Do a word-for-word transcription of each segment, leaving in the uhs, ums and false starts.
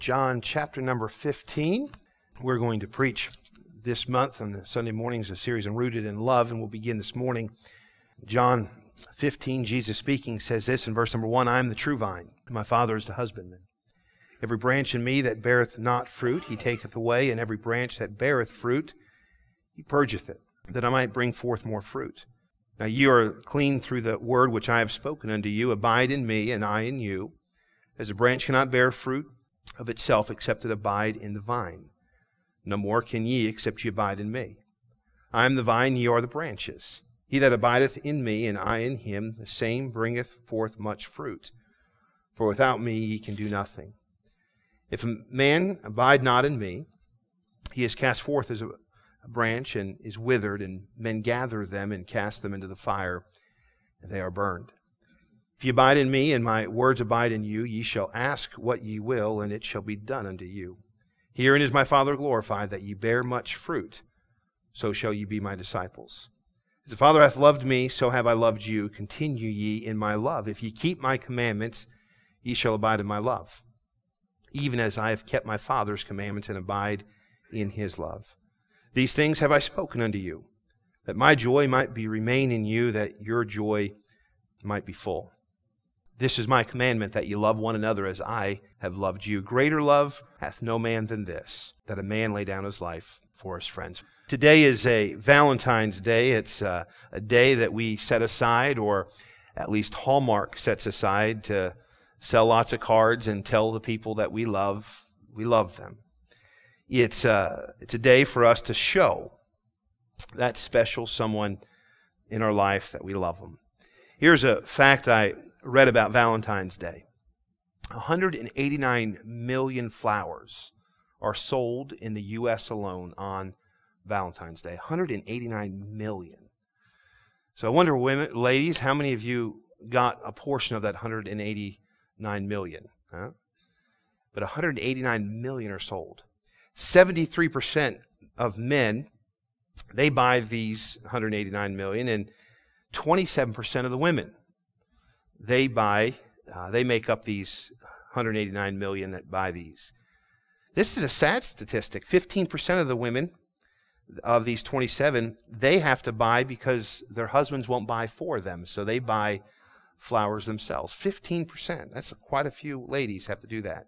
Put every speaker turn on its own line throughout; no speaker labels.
John chapter number fifteen. We're going to preach this month on the Sunday mornings a series on Rooted in Love, and we'll begin this morning. John fifteen, Jesus speaking, says this in verse number one, I am the true vine, and my Father is the husbandman. Every branch in me that beareth not fruit, he taketh away, and every branch that beareth fruit, he purgeth it, that I might bring forth more fruit. Now ye are clean through the word which I have spoken unto you. Abide in me, and I in you. As a branch cannot bear fruit of itself, except it abide in the vine. No more can ye, except ye abide in me. I am the vine, ye are the branches. He that abideth in me, and I in him, the same bringeth forth much fruit. For without me ye can do nothing. If a man abide not in me, he is cast forth as a branch, and is withered, and men gather them, and cast them into the fire, and they are burned. If ye abide in me, and my words abide in you, ye shall ask what ye will, and it shall be done unto you. Herein is my Father glorified, that ye bear much fruit, so shall ye be my disciples. As the Father hath loved me, so have I loved you. Continue ye in my love. If ye keep my commandments, ye shall abide in my love, even as I have kept my Father's commandments, and abide in his love. These things have I spoken unto you, that my joy might be remain in you, that your joy might be full. This is my commandment, that ye love one another as I have loved you. Greater love hath no man than this, that a man lay down his life for his friends. Today is a Valentine's Day. It's a, a day that we set aside, or at least Hallmark sets aside, to sell lots of cards and tell the people that we love, we love them. It's a, it's a day for us to show that special someone in our life that we love them. Here's a fact I read about Valentine's Day. one hundred eighty-nine million flowers are sold in the U S alone on Valentine's Day. one hundred eighty-nine million. So I wonder, women, ladies, how many of you got a portion of that one hundred eighty-nine million? Huh? But one hundred eighty-nine million are sold. seventy-three percent of men, they buy these one hundred eighty-nine million, and twenty-seven percent of the women, they buy, uh, they make up these one hundred eighty-nine million that buy these. This is a sad statistic. fifteen percent of the women of these twenty-seven, they have to buy because their husbands won't buy for them, so they buy flowers themselves. fifteen percent. That's quite a few ladies have to do that.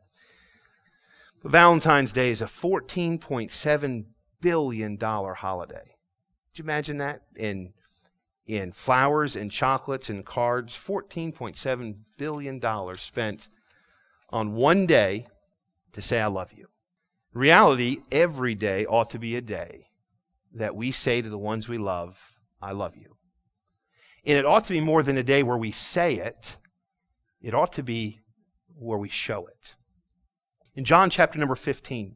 But Valentine's Day is a fourteen point seven billion dollars holiday. Could you imagine that? In in flowers and chocolates and cards, fourteen point seven billion dollars spent on one day to say I love you. In reality, every day ought to be a day that we say to the ones we love, I love you. And it ought to be more than a day where we say it. It ought to be where we show it. In John chapter number fifteen,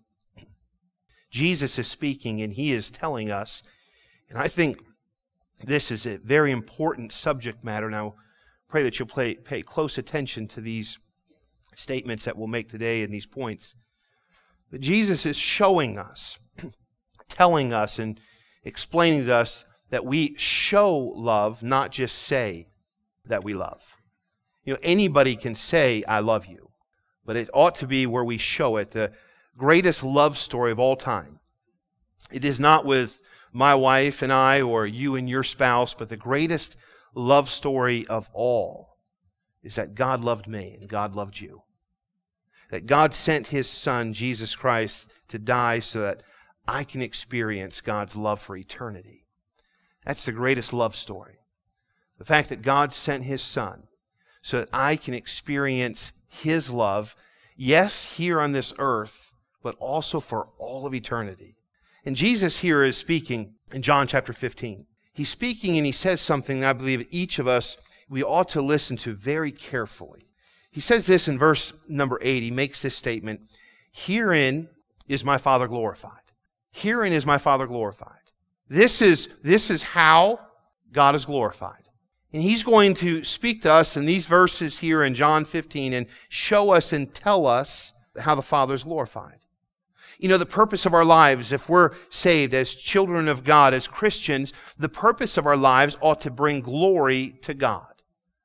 Jesus is speaking, and he is telling us, and I think this is a very important subject matter. Now, pray that you'll pay, pay close attention to these statements that we'll make today and these points. But Jesus is showing us, telling us, and explaining to us that we show love, not just say that we love. You know, anybody can say, I love you, but it ought to be where we show it. The greatest love story of all time. It is not with my wife and I, or you and your spouse, but the greatest love story of all is that God loved me and God loved you. That God sent his Son, Jesus Christ, to die so that I can experience God's love for eternity. That's the greatest love story. The fact that God sent his Son so that I can experience his love, yes, here on this earth, but also for all of eternity. And Jesus here is speaking in John chapter fifteen. He's speaking and he says something I believe each of us, we ought to listen to very carefully. He says this in verse number eight. He makes this statement, herein is my Father glorified. Herein is my Father glorified. This is, this is how God is glorified. And he's going to speak to us in these verses here in John fifteen and show us and tell us how the Father is glorified. You know, the purpose of our lives, if we're saved as children of God, as Christians, the purpose of our lives ought to bring glory to God.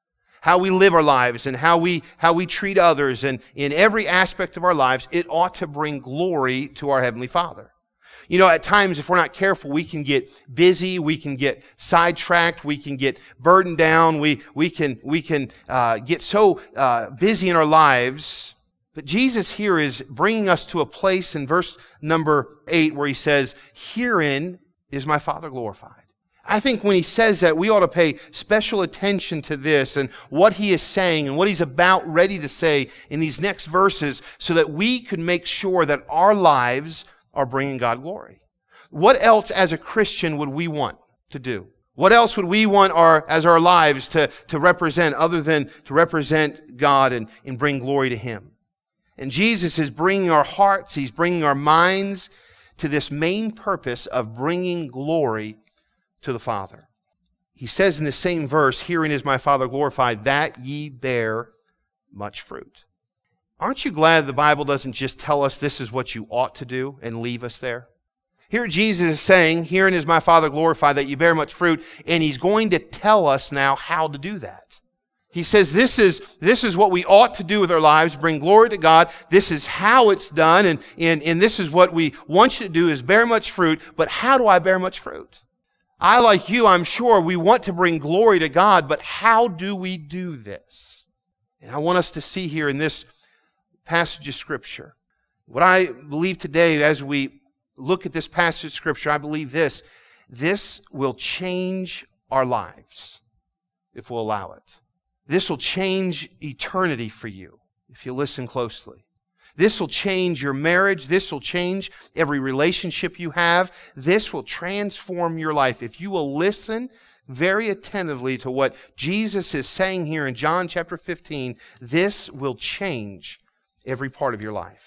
how we live our lives and how we, how we treat others, and in every aspect of our lives, it ought to bring glory to our Heavenly Father. You know, at times, if we're not careful, we can get busy, we can get sidetracked, we can get burdened down, we, we can, we can uh, get so uh, busy in our lives. But Jesus here is bringing us to a place in verse number eight where he says, "Herein is my Father glorified." I think when he says that, we ought to pay special attention to this and what he is saying and what he's about ready to say in these next verses, so that we could make sure that our lives are bringing God glory. What else as a Christian would we want to do? What else would we want our, as our lives to, to represent other than to represent God and, and bring glory to him? And Jesus is bringing our hearts, he's bringing our minds to this main purpose of bringing glory to the Father. He says in the same verse, "Herein is my Father glorified, that ye bear much fruit." Aren't you glad the Bible doesn't just tell us this is what you ought to do and leave us there? Here Jesus is saying, "Herein is my Father glorified, that you bear much fruit," and he's going to tell us now how to do that. He says this is, this is what we ought to do with our lives, bring glory to God. This is how it's done, and, and, and this is what we want you to do, is bear much fruit. But how do I bear much fruit? I, like you, I'm sure we want to bring glory to God, but how do we do this? And I want us to see here in this passage of Scripture, what I believe today as we look at this passage of Scripture, I believe this, this will change our lives if we'll allow it. This will change eternity for you if you listen closely. This will change your marriage. This will change every relationship you have. This will transform your life if you will listen very attentively to what Jesus is saying here in John chapter fifteen. This will change every part of your life.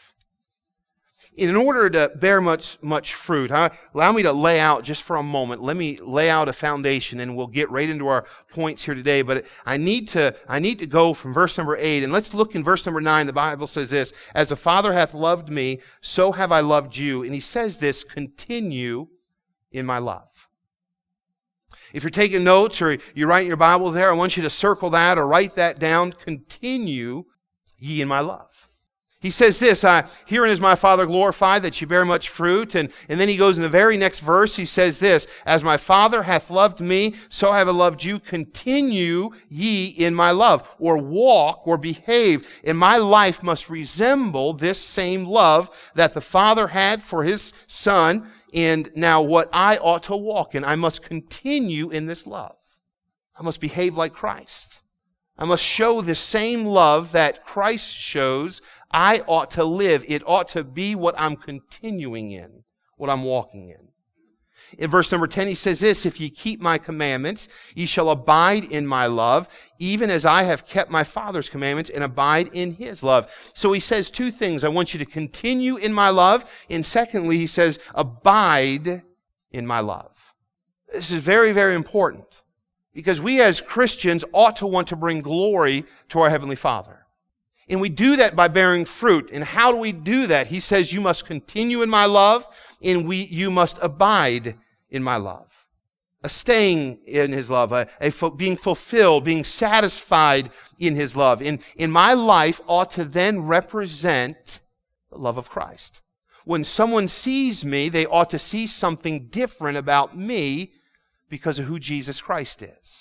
In order to bear much, much fruit, huh, allow me to lay out just for a moment. Let me lay out a foundation, and we'll get right into our points here today. But I need to, I need to go from verse number eight, and let's look in verse number nine. The Bible says this: "As the Father hath loved me, so have I loved you." And he says this: "Continue in my love." If you're taking notes or you're writing your Bible there, I want you to circle that or write that down. Continue ye in my love. He says this, uh, "Herein is my Father glorified, that you bear much fruit." And, and then he goes in the very next verse, he says this: "As my Father hath loved me, so have I loved you. Continue ye in my love," or walk or behave. And my life must resemble this same love that the Father had for his Son, and now what I ought to walk in. I must continue in this love. I must behave like Christ. I must show the same love that Christ shows. I ought to live. It ought to be what I'm continuing in, what I'm walking in. In verse number ten, he says this: "If ye keep my commandments, ye shall abide in my love, even as I have kept my Father's commandments and abide in his love." So he says two things. I want you to continue in my love. And secondly, he says, abide in my love. This is very, very important, because we as Christians ought to want to bring glory to our Heavenly Father. And we do that by bearing fruit. And how do we do that? He says, "You must continue in my love, and we, you must abide in my love." A staying in his love, a, a being fulfilled, being satisfied in his love. And in my life ought to then represent the love of Christ. When someone sees me, they ought to see something different about me because of who Jesus Christ is.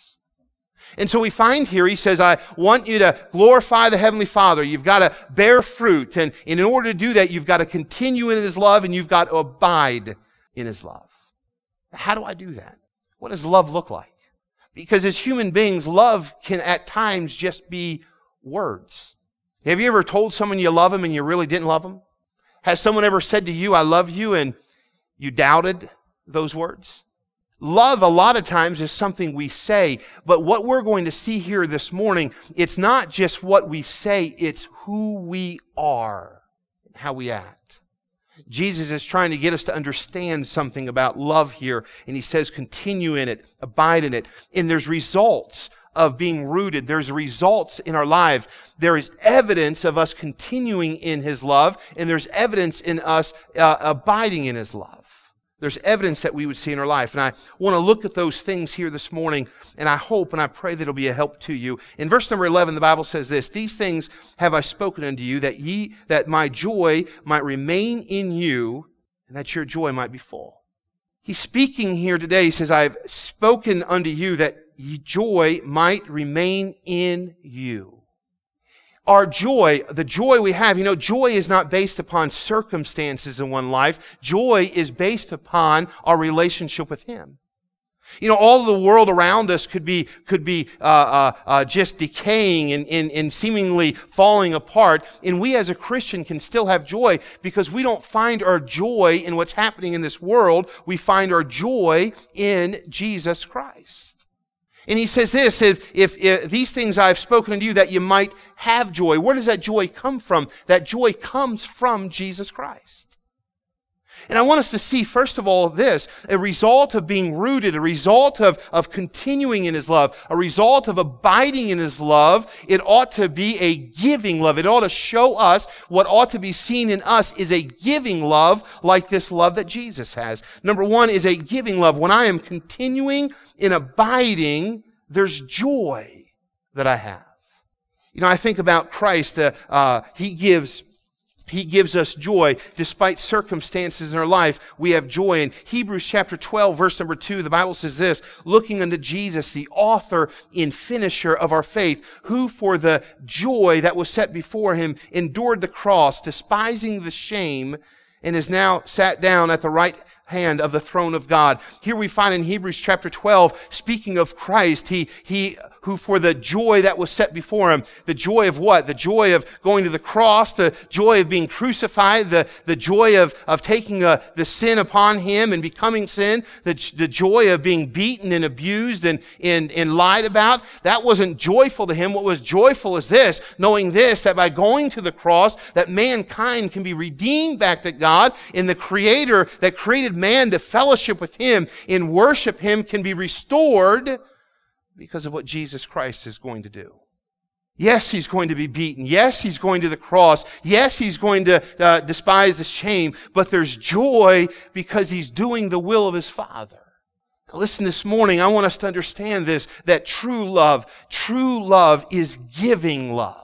And so we find here, he says, I want you to glorify the Heavenly Father. You've got to bear fruit. And in order to do that, you've got to continue in his love, and you've got to abide in his love. How do I do that? What does love look like? Because as human beings, love can at times just be words. Have you ever told someone you love them and you really didn't love them? Has someone ever said to you, "I love you," and you doubted those words? Love, a lot of times, is something we say, but what we're going to see here this morning, it's not just what we say, it's who we are and how we act. Jesus is trying to get us to understand something about love here, and he says continue in it, abide in it, and there's results of being rooted. There's results in our life. There is evidence of us continuing in his love, and there's evidence in us uh, abiding in his love. There's evidence that we would see in our life. And I want to look at those things here this morning, and I hope and I pray that it'll be a help to you. In verse number eleven, the Bible says this, "These things have I spoken unto you, that ye, that my joy might remain in you, and that your joy might be full." He's speaking here today. He says, "I've spoken unto you that ye joy might remain in you." Our joy, the joy we have, you know, joy is not based upon circumstances in one life. Joy is based upon our relationship with Him. You know, all the world around us could be could be uh, uh, uh, just decaying and, and, and seemingly falling apart. And we as a Christian can still have joy because we don't find our joy in what's happening in this world. We find our joy in Jesus Christ. And he says this, if, if, if these things I've spoken unto you that you might have joy. Where does that joy come from? That joy comes from Jesus Christ. And I want us to see, first of all, this, a result of being rooted, a result of, of continuing in His love, a result of abiding in His love. It ought to be a giving love. It ought to show us what ought to be seen in us is a giving love like this love that Jesus has. Number one is a giving love. When I am continuing in abiding, there's joy that I have. You know, I think about Christ. Uh, uh, he gives He gives us joy. Despite circumstances in our life, we have joy. In Hebrews chapter twelve, verse number two, the Bible says this, "Looking unto Jesus, the author and finisher of our faith, who for the joy that was set before Him endured the cross, despising the shame, and is now sat down at the right hand of the throne of God." Here we find in Hebrews chapter twelve, speaking of Christ, he, he who for the joy that was set before Him, the joy of what? The joy of going to the cross, the joy of being crucified, the, the joy of, of taking a, the sin upon Him and becoming sin, the, the joy of being beaten and abused and, and, and lied about. That wasn't joyful to Him. What was joyful is this, knowing this, that by going to the cross, that mankind can be redeemed back to God, and the Creator that created man to fellowship with Him and worship Him can be restored because of what Jesus Christ is going to do. Yes, He's going to be beaten. Yes, He's going to the cross. Yes, He's going to uh, despise the shame. But there's joy because He's doing the will of His Father. Now listen, this morning, I want us to understand this, that true love, true love is giving love.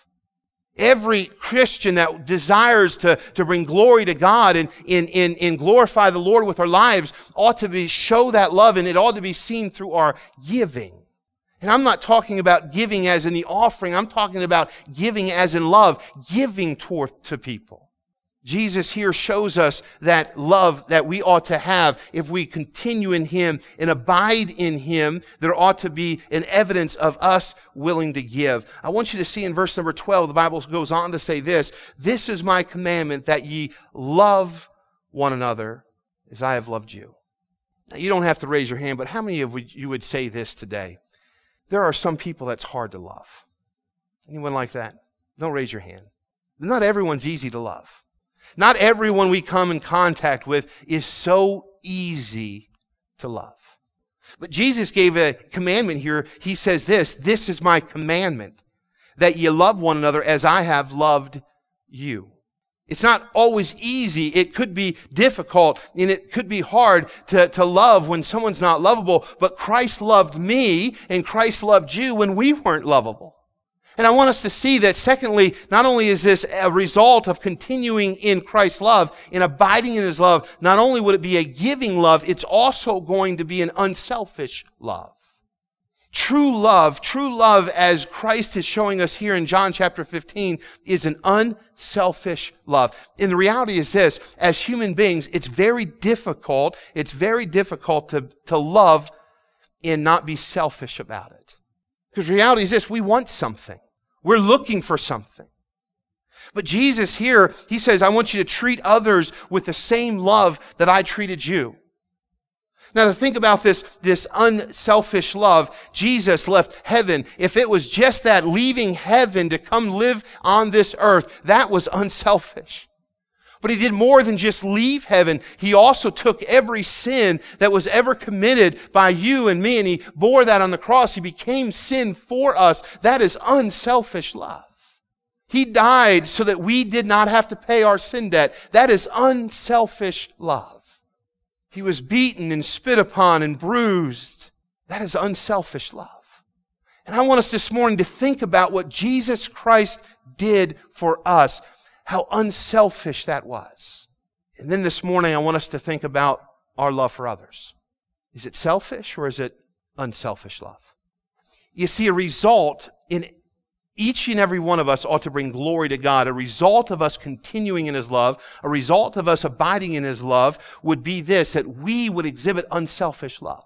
Every Christian that desires to, to bring glory to God and, and, and, and glorify the Lord with our lives ought to be show that love, and it ought to be seen through our giving. And I'm not talking about giving as in the offering. I'm talking about giving as in love, giving toward to people. Jesus here shows us that love that we ought to have if we continue in Him and abide in Him. There ought to be an evidence of us willing to give. I want you to see in verse number twelve, the Bible goes on to say this, "This is my commandment, that ye love one another as I have loved you." Now, you don't have to raise your hand, but how many of you would say this today? There are some people that's hard to love. Anyone like that? Don't raise your hand. Not everyone's easy to love. Not everyone we come in contact with is so easy to love. But Jesus gave a commandment here. He says this, "This is my commandment, that ye love one another as I have loved you." It's not always easy. It could be difficult, and it could be hard to, to love when someone's not lovable. But Christ loved me, and Christ loved you when we weren't lovable. And I want us to see that, secondly, not only is this a result of continuing in Christ's love and abiding in His love, not only would it be a giving love, it's also going to be an unselfish love. True love, true love as Christ is showing us here in John chapter fifteen, is an unselfish love. And the reality is this, as human beings, it's very difficult, it's very difficult to, to love and not be selfish about it. Because reality is this, we want something. We're looking for something. But Jesus here, He says, I want you to treat others with the same love that I treated you. Now to think about this, this unselfish love, Jesus left heaven. If it was just that, leaving heaven to come live on this earth, that was unselfish. But He did more than just leave heaven. He also took every sin that was ever committed by you and me, and He bore that on the cross. He became sin for us. That is unselfish love. He died so that we did not have to pay our sin debt. That is unselfish love. He was beaten and spit upon and bruised. That is unselfish love. And I want us this morning to think about what Jesus Christ did for us, how unselfish that was. And then this morning I want us to think about our love for others. Is it selfish or is it unselfish love? You see, a result in each and every one of us ought to bring glory to God. A result of us continuing in His love, a result of us abiding in His love would be this, that we would exhibit unselfish love.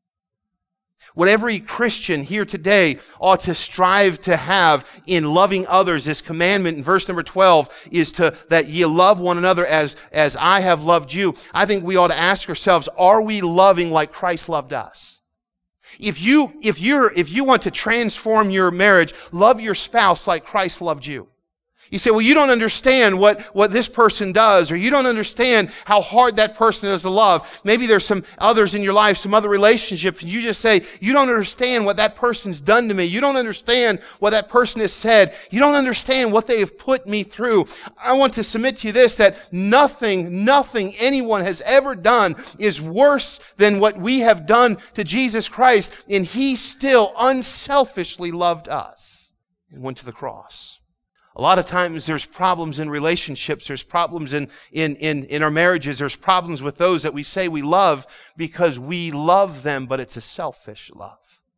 What every Christian here today ought to strive to have in loving others, this commandment in verse number twelve is to that ye love one another as, as I have loved you. I think we ought to ask ourselves, are we loving like Christ loved us? If you, if you're, if you want to transform your marriage, love your spouse like Christ loved you. You say, well, you don't understand what, what this person does, or you don't understand how hard that person is to love. Maybe there's some others in your life, some other relationships, and you just say, you don't understand what that person's done to me. You don't understand what that person has said. You don't understand what they have put me through. I want to submit to you this, that nothing, nothing anyone has ever done is worse than what we have done to Jesus Christ, and He still unselfishly loved us and went to the cross. A lot of times there's problems in relationships, there's problems in, in, in, in our marriages, there's problems with those that we say we love because we love them, but it's a selfish love.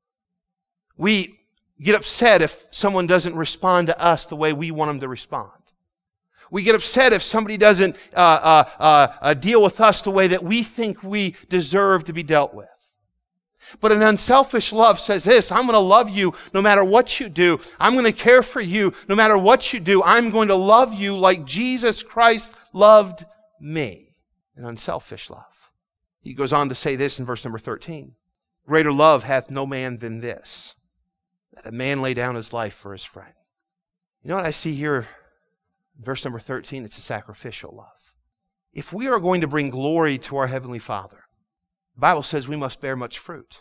We get upset if someone doesn't respond to us the way we want them to respond. We get upset if somebody doesn't uh, uh, uh, uh, deal with us the way that we think we deserve to be dealt with. But an unselfish love says this, I'm going to love you no matter what you do. I'm going to care for you no matter what you do. I'm going to love you like Jesus Christ loved me. An unselfish love. He goes on to say this in verse number thirteen. Greater love hath no man than this, that a man lay down his life for his friend. You know what I see here in verse number thirteen? It's a sacrificial love. If we are going to bring glory to our Heavenly Father, the Bible says we must bear much fruit.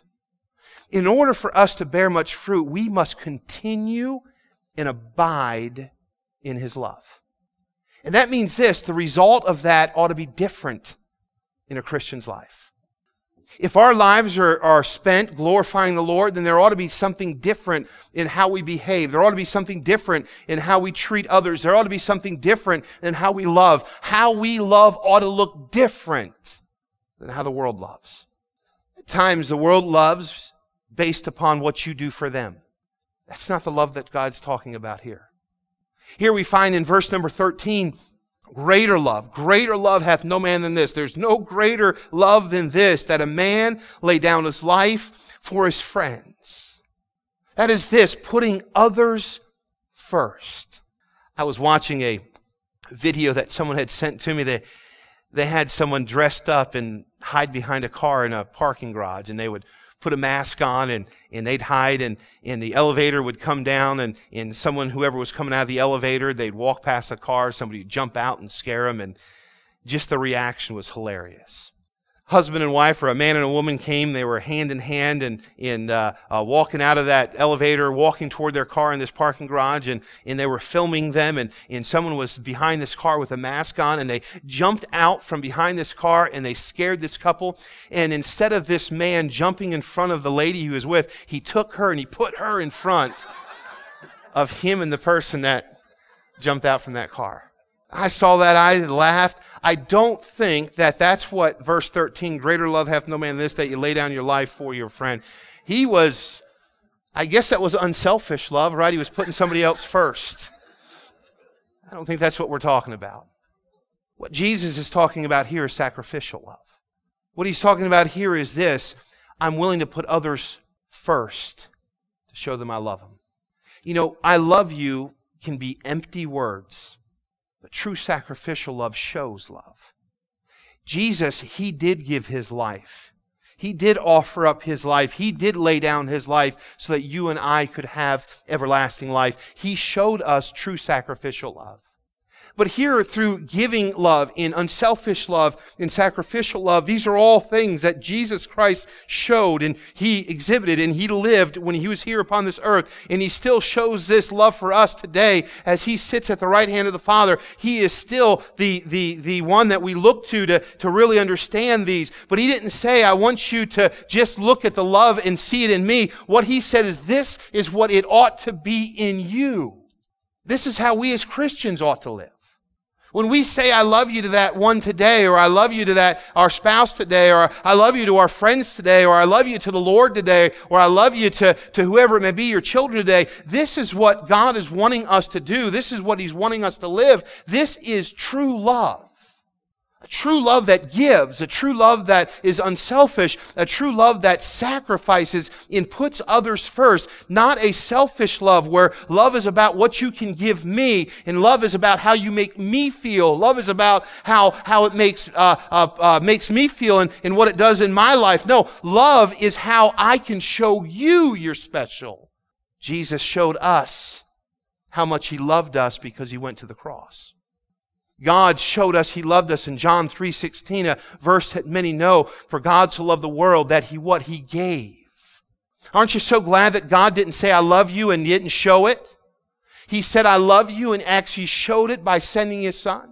In order for us to bear much fruit, we must continue and abide in His love. And that means this, the result of that ought to be different in a Christian's life. If our lives are, are spent glorifying the Lord, then there ought to be something different in how we behave. There ought to be something different in how we treat others. There ought to be something different in how we love. How we love ought to look different than how the world loves. At times, the world loves based upon what you do for them. That's not the love that God's talking about here. Here we find in verse number thirteen, greater love. Greater love hath no man than this. There's no greater love than this, that a man lay down his life for his friends. That is this, putting others first. I was watching a video that someone had sent to me. They, they had someone dressed up and hide behind a car in a parking garage, and they would put a mask on and, and they'd hide, and, and the elevator would come down, and, and someone, whoever was coming out of the elevator, they'd walk past the car, somebody would jump out and scare them, and just the reaction was hilarious. Husband and wife, or a man and a woman, came. They were hand in hand and, and uh, uh, walking out of that elevator, walking toward their car in this parking garage, and, and they were filming them, and, and someone was behind this car with a mask on, and they jumped out from behind this car, and they scared this couple. And instead of this man jumping in front of the lady he was with, he took her and he put her in front of him and the person that jumped out from that car. I saw that, I laughed. I don't think that that's what verse thirteen, greater love hath no man than this, that you lay down your life for your friend. He was, I guess that was unselfish love, right? He was putting somebody else first. I don't think that's what we're talking about. What Jesus is talking about here is sacrificial love. What He's talking about here is this, I'm willing to put others first to show them I love them. You know, I love you can be empty words. But true sacrificial love shows love. Jesus, He did give His life. He did offer up His life. He did lay down His life so that you and I could have everlasting life. He showed us true sacrificial love. But here, through giving love, in unselfish love, in sacrificial love, these are all things that Jesus Christ showed and He exhibited and He lived when He was here upon this earth. And He still shows this love for us today as He sits at the right hand of the Father. He is still the, the, the one that we look to, to to really understand these. But He didn't say, I want you to just look at the love and see it in me. What He said is, this is what it ought to be in you. This is how we as Christians ought to live. When we say, I love you to that one today, or I love you to that our spouse today, or I love you to our friends today, or I love you to the Lord today, or I love you to, to whoever it may be, your children today, this is what God is wanting us to do. This is what He's wanting us to live. This is true love. A true love that gives, a true love that is unselfish, a true love that sacrifices and puts others first. Not a selfish love where love is about what you can give me, and love is about how you make me feel. Love is about how, how it makes, uh, uh, uh, makes me feel and, and what it does in my life. No, love is how I can show you you're special. Jesus showed us how much He loved us because He went to the cross. God showed us He loved us in John three sixteen, a verse that many know. For God so loved the world that He what? He gave. Aren't you so glad that God didn't say, I love you, and didn't show it? He said, I love you, and actually showed it by sending His Son.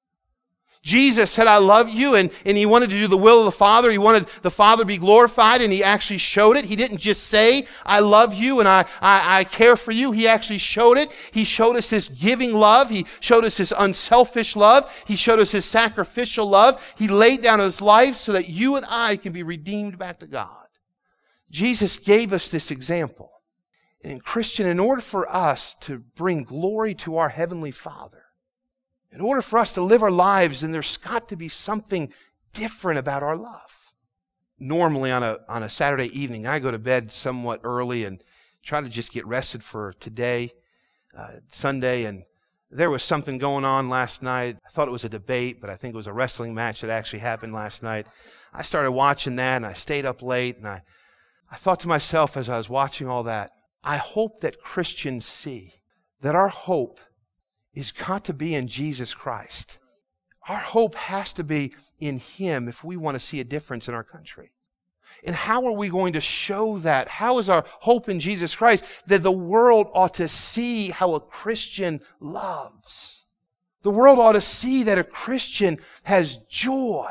Jesus said, I love you, and, and He wanted to do the will of the Father. He wanted the Father to be glorified, and He actually showed it. He didn't just say, I love you and I, I, I care for you. He actually showed it. He showed us this giving love. He showed us His unselfish love. He showed us His sacrificial love. He laid down His life so that you and I can be redeemed back to God. Jesus gave us this example. And Christian, in order for us to bring glory to our Heavenly Father, in order for us to live our lives, then there's got to be something different about our love. Normally on a, on a Saturday evening, I go to bed somewhat early and try to just get rested for today, uh, Sunday. And there was something going on last night. I thought it was a debate, but I think it was a wrestling match that actually happened last night. I started watching that, and I stayed up late. And I, I thought to myself as I was watching all that, I hope that Christians see that our hope is got to be in Jesus Christ. Our hope has to be in Him if we want to see a difference in our country. And how are we going to show that? How is our hope in Jesus Christ that the world ought to see how a Christian loves? The world ought to see that a Christian has joy.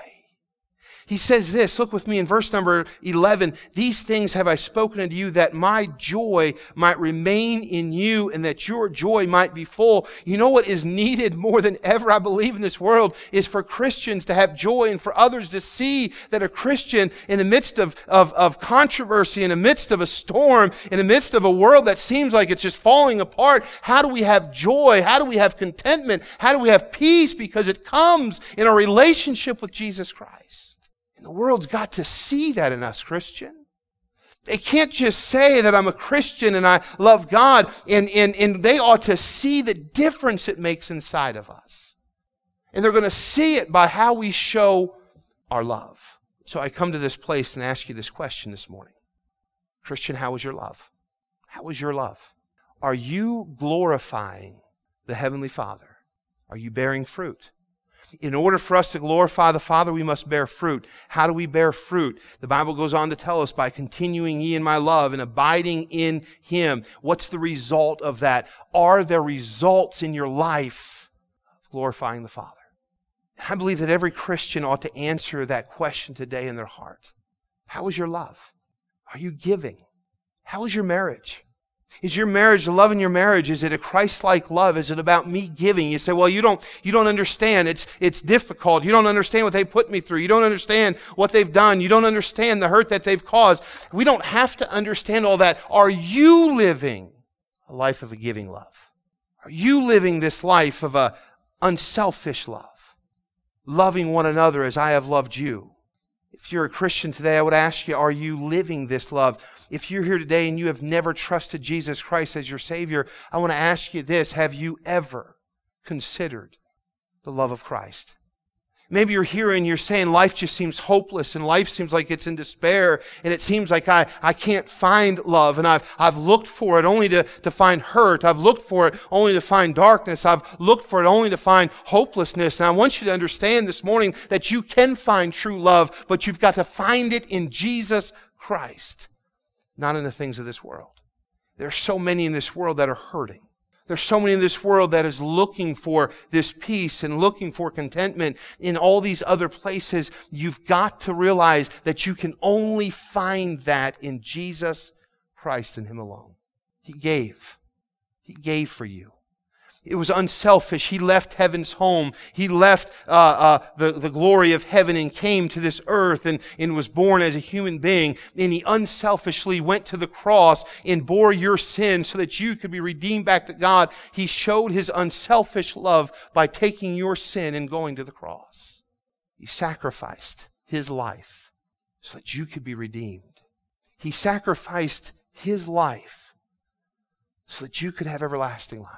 He says this, look with me in verse number eleven. These things have I spoken unto you, that my joy might remain in you, and that your joy might be full. You know what is needed more than ever, I believe, in this world is for Christians to have joy, and for others to see that a Christian, in the midst of, of, of controversy, in the midst of a storm, in the midst of a world that seems like it's just falling apart, how do we have joy? How do we have contentment? How do we have peace? Because it comes in our relationship with Jesus Christ. The world's got to see that in us, Christian. They can't just say that I'm a Christian and I love God, and, and, and they ought to see the difference it makes inside of us. And they're going to see it by how we show our love. So I come to this place and ask you this question this morning. Christian, how is your love? How is your love? Are you glorifying the Heavenly Father? Are you bearing fruit? In order for us to glorify the Father, we must bear fruit. How do we bear fruit? The Bible goes on to tell us, by continuing ye in my love and abiding in Him. What's the result of that? Are there results in your life of glorifying the Father? I believe that every Christian ought to answer that question today in their heart. How is your love? Are you giving? How is your marriage? Is your marriage, the love in your marriage, is it a Christ-like love? Is it about me giving? You say, well, you don't, you don't understand. It's, it's difficult. You don't understand what they put me through. You don't understand what they've done. You don't understand the hurt that they've caused. We don't have to understand all that. Are you living a life of a giving love? Are you living this life of a unselfish love? Loving one another as I have loved you. If you're a Christian today, I would ask you, are you living this love? If you're here today and you have never trusted Jesus Christ as your Savior, I want to ask you this. Have you ever considered the love of Christ? Maybe you're here and you're saying life just seems hopeless and life seems like it's in despair and it seems like I, I can't find love and I've, I've looked for it only to, to find hurt. I've looked for it only to find darkness. I've looked for it only to find hopelessness. And I want you to understand this morning that you can find true love, but you've got to find it in Jesus Christ, not in the things of this world. There are so many in this world that are hurting. There's so many in this world that is looking for this peace and looking for contentment in all these other places. You've got to realize that you can only find that in Jesus Christ and Him alone. He gave. He gave for you. It was unselfish. He left heaven's home. He left uh, uh, the, the glory of heaven and came to this earth and, and was born as a human being. And He unselfishly went to the cross and bore your sin so that you could be redeemed back to God. He showed His unselfish love by taking your sin and going to the cross. He sacrificed His life so that you could be redeemed. He sacrificed His life so that you could have everlasting life.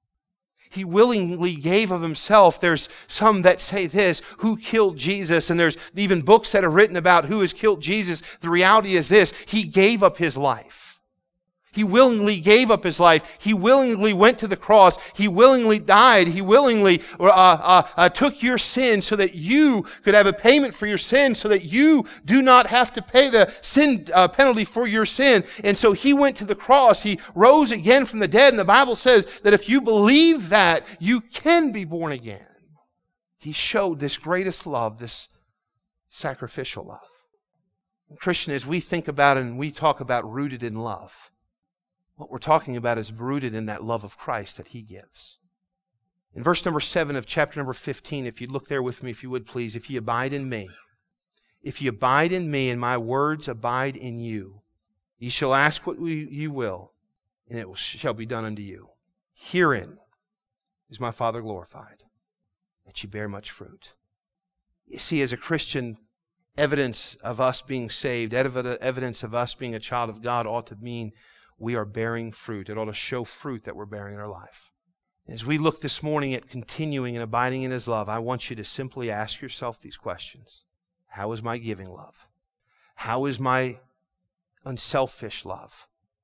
He willingly gave of Himself. There's some that say this, who killed Jesus? And there's even books that are written about who has killed Jesus. The reality is this, He gave up His life. He willingly gave up His life. He willingly went to the cross. He willingly died. He willingly uh, uh, uh, took your sin so that you could have a payment for your sin, so that you do not have to pay the sin uh, penalty for your sin. And so He went to the cross. He rose again from the dead. And the Bible says that if you believe that, you can be born again. He showed this greatest love, this sacrificial love. And Christian, as we think about it and we talk about rooted in love, what we're talking about is rooted in that love of Christ that He gives. In verse number seven of chapter number fifteen, if you look there with me, if you would please, if ye abide in me, if ye abide in me and my words abide in you, ye shall ask what ye will, and it will, shall be done unto you. Herein is my Father glorified, that ye bear much fruit. You see, as a Christian, evidence of us being saved, evidence of us being a child of God ought to mean we are bearing fruit. It ought to show fruit that we're bearing in our life. As we look this morning at continuing and abiding in His love, I want you to simply ask yourself these questions. How is my giving love? How is my unselfish love?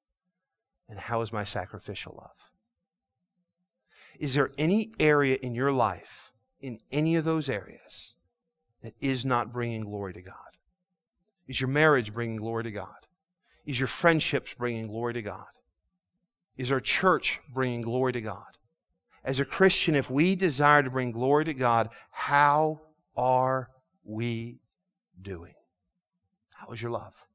And how is my sacrificial love? Is there any area in your life, in any of those areas, that is not bringing glory to God? Is your marriage bringing glory to God? Is your friendships bringing glory to God? Is our church bringing glory to God? As a Christian, if we desire to bring glory to God, how are we doing? How is your love?